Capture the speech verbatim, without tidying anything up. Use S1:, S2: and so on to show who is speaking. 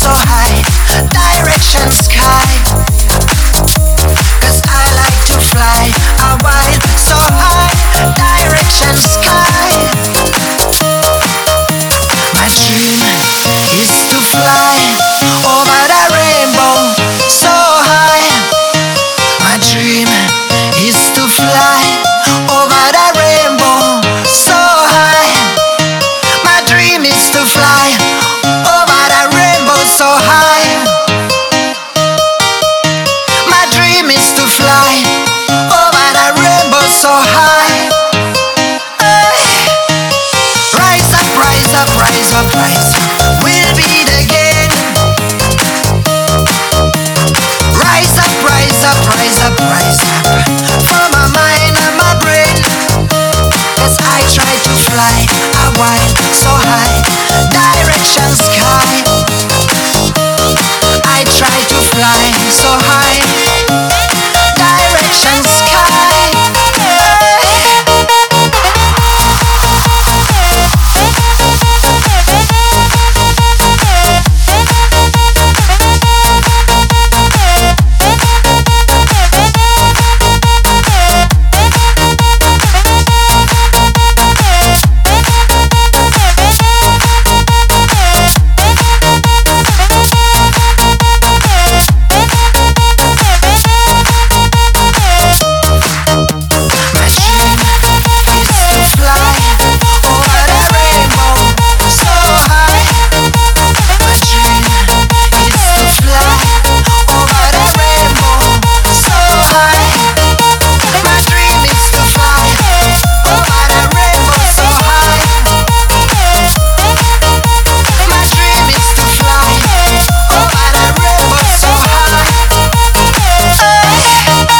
S1: so high, direction sky. 'Cause I like to fly a while so high, direction sky. My dream is to fly over the rainbow so high. My dream is to fly over the rainbow so high. My dream is to fly over the rainbow so high. My dream is to fly over the rainbow so high.